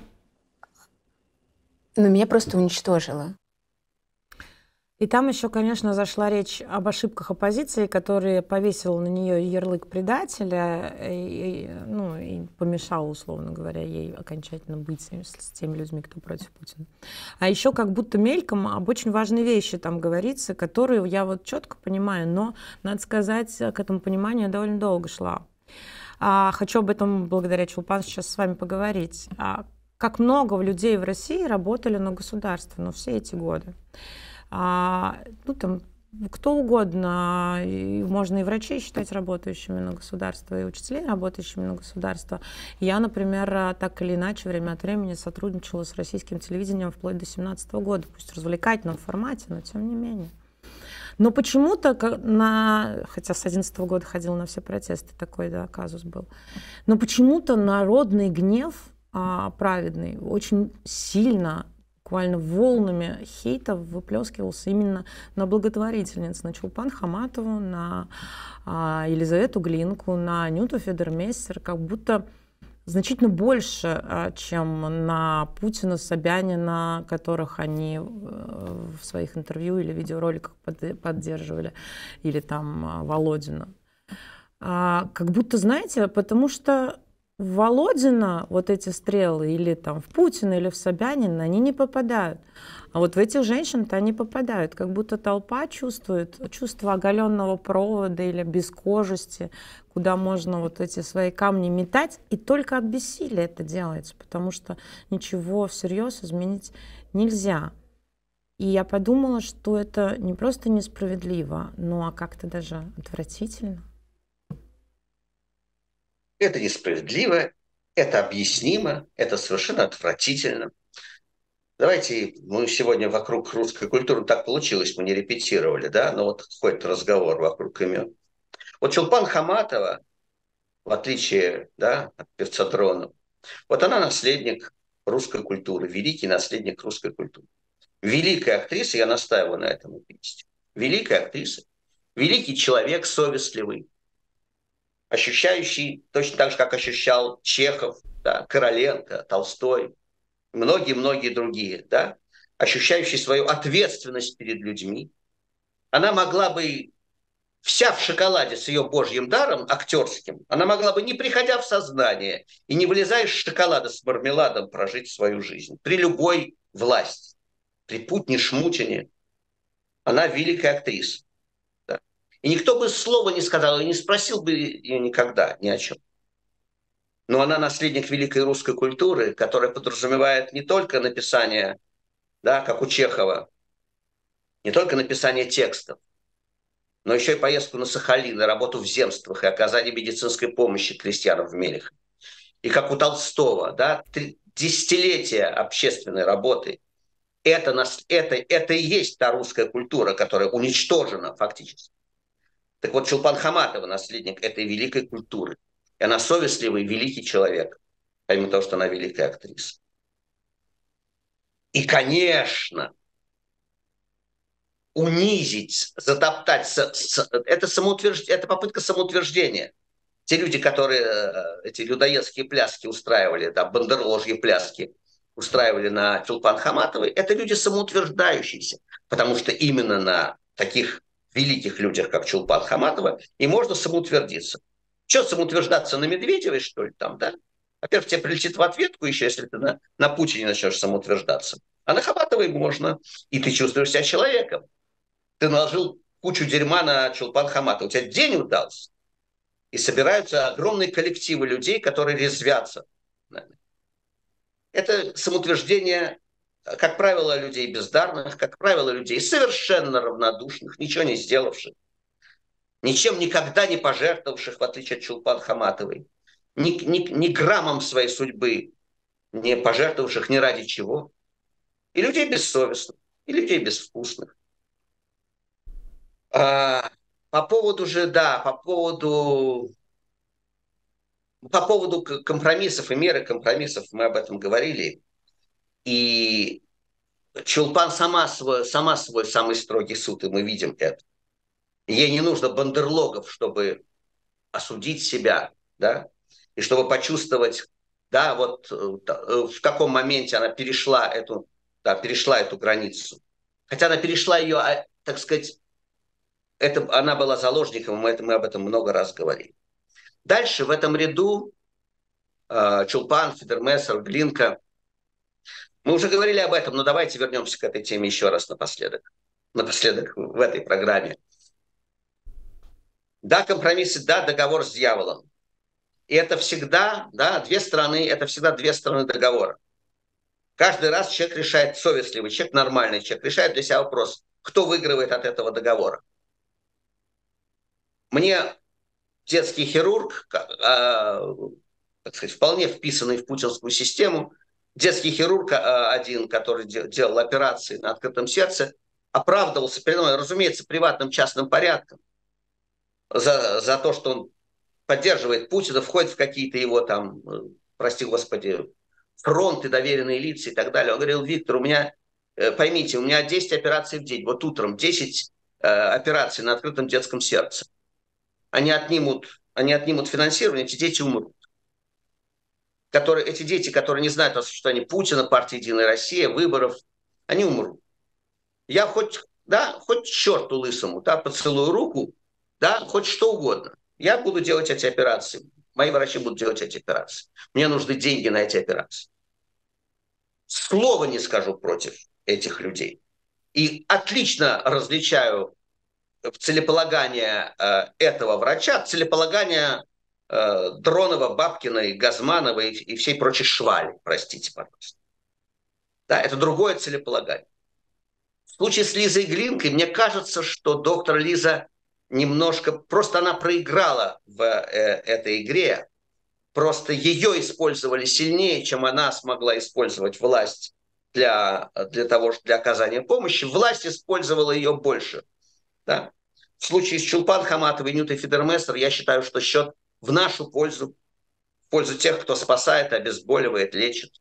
Ну, меня просто уничтожила. И там еще, конечно, зашла речь об ошибках оппозиции, которая повесила на нее ярлык предателя и, и, ну, и помешала, условно говоря, ей окончательно быть с, с теми людьми, кто против Путина. А еще как будто мельком об очень важной вещи там говорится, которые я вот четко понимаю, но, надо сказать, к этому пониманию я довольно долго шла. А, хочу об этом благодаря Чулпан сейчас с вами поговорить. А, как много людей в России работали на государство, ну, все эти годы. А, ну, там, кто угодно, и можно и врачей считать работающими на государство, и учителей, работающими на государство. Я, например, так или иначе, время от времени сотрудничала с российским телевидением вплоть до две тысячи семнадцатого года, пусть в развлекательном формате, но тем не менее. Но почему-то, на, хотя с две тысячи одиннадцатого года ходила на все протесты, такой, да, казус был, но почему-то народный гнев а, праведный очень сильно, буквально волнами хейта выплескивался именно на благотворительниц, на Чулпан Хаматову, на а, Елизавету Глинку, на Анюту Федермейстер, как будто значительно больше, а, чем на Путина, Собянина, которых они в своих интервью или видеороликах под, поддерживали, или там а, Володина. А, как будто, знаете, потому что в Володина вот эти стрелы или там в Путина, или в Собянина, они не попадают. А вот в этих женщин-то они попадают. Как будто толпа чувствует чувство оголенного провода или бескожести, куда можно вот эти свои камни метать. И только от бессилия это делается, потому что ничего всерьез изменить нельзя. И я подумала, что это не просто несправедливо, но а как-то даже отвратительно. Это несправедливо, это объяснимо, это совершенно отвратительно. Давайте, мы сегодня вокруг русской культуры, так получилось, мы не репетировали, да, но вот какой-то разговор вокруг имен. Вот Чулпан Хаматова, в отличие, да, от певца Дронова, вот она наследник русской культуры, великий наследник русской культуры. Великая актриса, я настаиваю на этом месте, великая актриса, великий человек, совестливый, ощущающий точно так же, как ощущал Чехов, да, Короленко, Толстой, многие-многие другие, да, ощущающий свою ответственность перед людьми. Она могла бы, вся в шоколаде с ее божьим даром актерским, она могла бы, не приходя в сознание и не вылезая из шоколада с мармеладом, прожить свою жизнь. При любой власти, при Путине-Шмутине она великая актриса. И никто бы слова не сказал и не спросил бы ее никогда ни о чем. Но она наследник великой русской культуры, которая подразумевает не только написание, да, как у Чехова, не только написание текстов, но еще и поездку на Сахалин, и работу в земствах, и оказание медицинской помощи крестьянам в Мелехове. И как у Толстого, да, десятилетия общественной работы. Это, это, это и есть та русская культура, которая уничтожена фактически. Так вот, Чулпан Хаматова, наследник этой великой культуры. И она совестливый, великий человек, помимо того, что она великая актриса. И, конечно, унизить, затоптать, это, самоутвержд... это попытка самоутверждения. Те люди, которые эти людоедские пляски устраивали, да, бандерложьи пляски устраивали на Чулпан Хаматовой, это люди самоутверждающиеся, потому что именно на таких великих людях, как Чулпан Хаматова, и можно самоутвердиться. Что, самоутверждаться на Медведевой, что ли, там, да? Во-первых, тебе прилетит в ответку еще, если ты на, на Путине начнешь самоутверждаться. А на Хаматовой можно. И ты чувствуешь себя человеком. Ты наложил кучу дерьма на Чулпан Хаматова. У тебя день удался. И собираются огромные коллективы людей, которые резвятся. Это самоутверждение, как правило, людей бездарных, как правило, людей совершенно равнодушных, ничего не сделавших, ничем никогда не пожертвовавших, в отличие от Чулпан Хаматовой, ни, ни, ни граммом своей судьбы не пожертвовавших ни ради чего, и людей бессовестных, и людей безвкусных. А, по поводу же, да, по поводу, по поводу компромиссов и меры компромиссов мы об этом говорили. И Чулпан сама свой, сама свой самый строгий суд, и мы видим это. Ей не нужно бандерлогов, чтобы осудить себя, да, и чтобы почувствовать, да, вот в каком моменте она перешла эту, да, перешла эту границу. Хотя она перешла ее, так сказать, это, она была заложником, мы, это, мы об этом много раз говорили. Дальше в этом ряду э, Чулпан, Фидермессер, Глинка. Мы уже говорили об этом, но давайте вернемся к этой теме еще раз напоследок. Напоследок в этой программе. Да, компромиссы, да, договор с дьяволом. И это всегда, да, две стороны, это всегда две стороны договора. Каждый раз человек решает, совестливый человек, нормальный человек, решает для себя вопрос, кто выигрывает от этого договора. Мне детский хирург, э, так сказать, вполне вписанный в путинскую систему, детский хирург э, один, который де, делал операции на открытом сердце, оправдывался передо мной, разумеется, приватным частным порядком за, за то, что он поддерживает Путина, входит в какие-то его там, прости господи, фронты, доверенные лица и так далее. Он говорил: Виктор, у меня, э, поймите, у меня десять операций в день, вот утром десять э, операций на открытом детском сердце. Они отнимут, они отнимут финансирование, эти дети умрут. Которые, эти дети, которые не знают о существовании Путина, партии «Единая Россия», выборов, они умрут. Я хоть, да, хоть черту лысому, да, поцелую руку, да, хоть что угодно. Я буду делать эти операции. Мои врачи будут делать эти операции. Мне нужны деньги на эти операции. Слова не скажу против этих людей. И отлично различаю целеполагание э, этого врача, целеполагание э, Дронова, Бабкиной, Газмановой и, и всей прочей швали, простите, пожалуйста. Да, это другое целеполагание. В случае с Лизой Глинкой, мне кажется, что доктор Лиза немножко, просто она проиграла в э, этой игре, просто ее использовали сильнее, чем она смогла использовать власть для, для того, для оказания помощи. Власть использовала ее больше. Да? В случае с Чулпан Хаматовой и Нютой Фидермессер я считаю, что счет в нашу пользу, в пользу тех, кто спасает, обезболивает, лечит.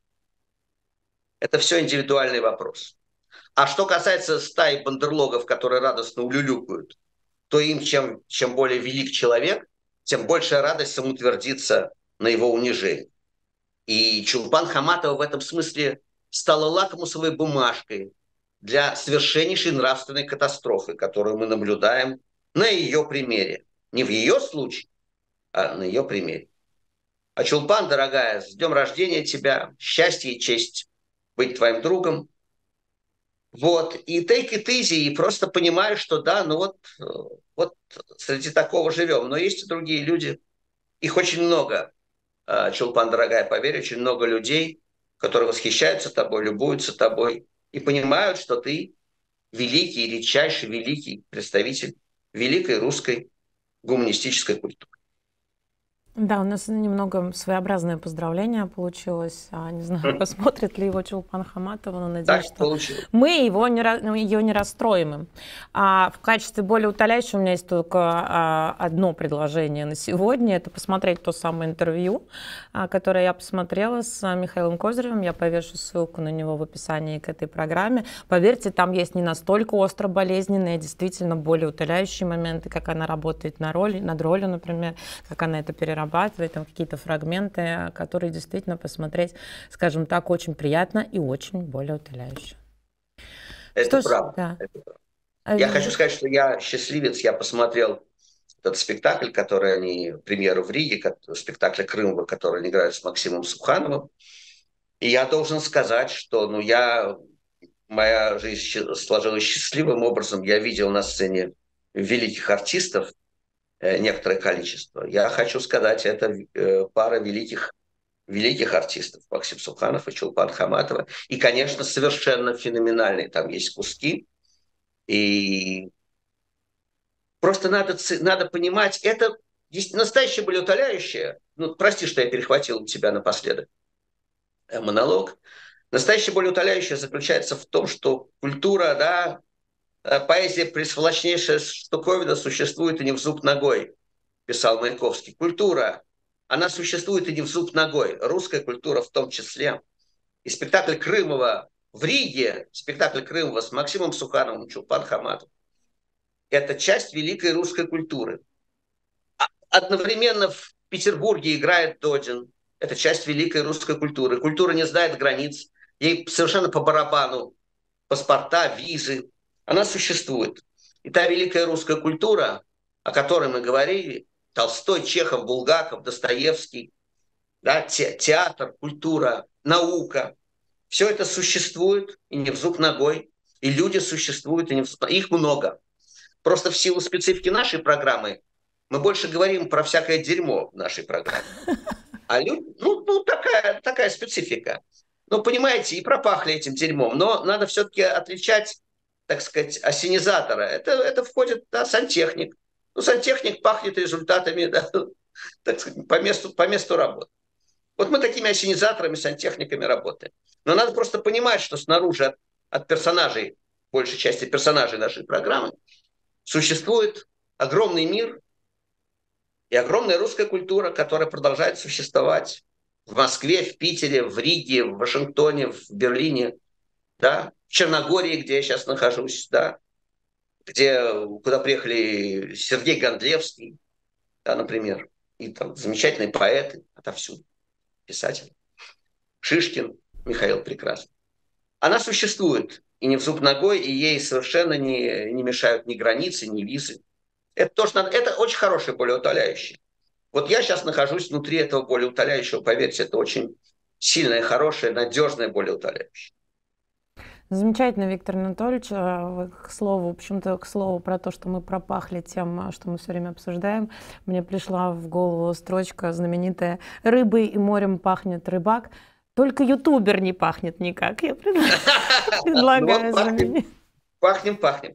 Это все индивидуальный вопрос. А что касается стаи бандерлогов, которые радостно улюлюкают, то им чем, чем более велик человек, тем большая радость самоутвердиться на его унижении. И Чулпан Хаматова в этом смысле стала лакмусовой бумажкой для совершеннейшей нравственной катастрофы, которую мы наблюдаем на ее примере. Не в ее случае, а на ее примере. А Чулпан, дорогая, с днем рождения тебя, счастья и честь быть твоим другом. Вот, и take it easy, и просто понимаю, что да, ну вот, вот среди такого живем. Но есть и другие люди, их очень много, Чулпан, дорогая, поверь, очень много людей, которые восхищаются тобой, любуются тобой и понимают, что ты великий, редчайший, великий представитель великой русской гуманистической культуры. Да, у нас немного своеобразное поздравление получилось. Не знаю, посмотрит ли его Чулпан Хаматова, но надеюсь, что получилось. Мы его не, ее не расстроим им. А в качестве более утоляющего у меня есть только одно предложение на сегодня. Это посмотреть то самое интервью, которое я посмотрела с Михаилом Козыревым. Я повешу ссылку на него в описании к этой программе. Поверьте, там есть не настолько остро болезненные, а действительно более утоляющие моменты, как она работает на роли, над ролью, например, как она это перерабатывает. Там какие-то фрагменты, которые действительно посмотреть, скажем так, очень приятно и очень более утоляюще. Это правда. Да. Это правда. Я а... хочу сказать, что я счастливец, я посмотрел этот спектакль, который они, премьеру в Риге, спектакль Крымова, который они играют с Максимом Сухановым. И я должен сказать, что ну, я, моя жизнь сложилась счастливым образом. Я видел на сцене великих артистов, э, некоторое количество. Я хочу сказать, это э, пара великих, великих артистов. Максим Суханов и Чулпан Хаматова. И, конечно, совершенно феноменальные там есть куски. И просто надо, надо понимать, это настоящее болеутоляющее. Ну, прости, что я перехватил у тебя напоследок монолог. Настоящее болеутоляющее заключается в том, что культура, да, поэзия присволочнейшая штуковина существует и не в зуб ногой, писал Маяковский. Культура, она существует и не в зуб ногой. Русская культура в том числе. И спектакль Крымова в Риге, спектакль Крымова с Максимом Сухановым и Чулпан Хаматовым, это часть великой русской культуры. Одновременно в Петербурге играет Додин. Это часть великой русской культуры. Культура не знает границ. Ей совершенно по барабану паспорта, визы. Она существует. И та великая русская культура, о которой мы говорили, Толстой, Чехов, Булгаков, Достоевский, да, те, театр, культура, наука, все это существует и не в зуб ногой. И люди существуют, и не в зуб ногой. Их много. Просто в силу специфики нашей программы мы больше говорим про всякое дерьмо в нашей программе. А люди, ну, ну такая, такая специфика. Ну, понимаете, и пропахли этим дерьмом. Но надо все-таки отличать, так сказать, ассенизатора. Это, это входит, да, сантехник. Ну, сантехник пахнет результатами, да, так сказать, по месту, по месту работы. Вот мы такими ассенизаторами, сантехниками работаем. Но надо просто понимать, что снаружи от, от персонажей, большей части персонажей нашей программы, существует огромный мир и огромная русская культура, которая продолжает существовать в Москве, в Питере, в Риге, в Вашингтоне, в Берлине, да, в Черногории, где я сейчас нахожусь, да, где, куда приехали Сергей Гондлевский, да, например, и там замечательные поэты отовсюду, писатели, Шишкин, Михаил Прекрасный. Она существует и не в зуб ногой, и ей совершенно не, не мешают ни границы, ни визы. Это, тоже надо, это очень хорошее болеутоляющее. Вот я сейчас нахожусь внутри этого болеутоляющего, поверьте, это очень сильное, хорошее, надежное болеутоляющее. Замечательно, Виктор Анатольевич. К слову, почему-то к слову про то, что мы пропахли тем, что мы все время обсуждаем, мне пришла в голову строчка знаменитая «Рыбой и морем пахнет рыбак, только ютубер не пахнет никак». Я предлагаю заменить. Пахнем, пахнем.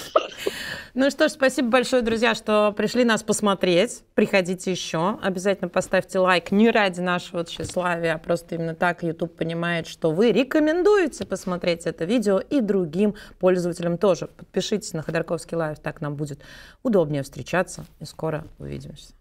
Ну что ж, спасибо большое, друзья, что пришли нас посмотреть. Приходите еще. Обязательно поставьте лайк не ради нашего тщеславия, а просто именно так YouTube понимает, что вы рекомендуете посмотреть это видео и другим пользователям тоже. Подпишитесь на Ходорковский лайв, так нам будет удобнее встречаться. И скоро увидимся.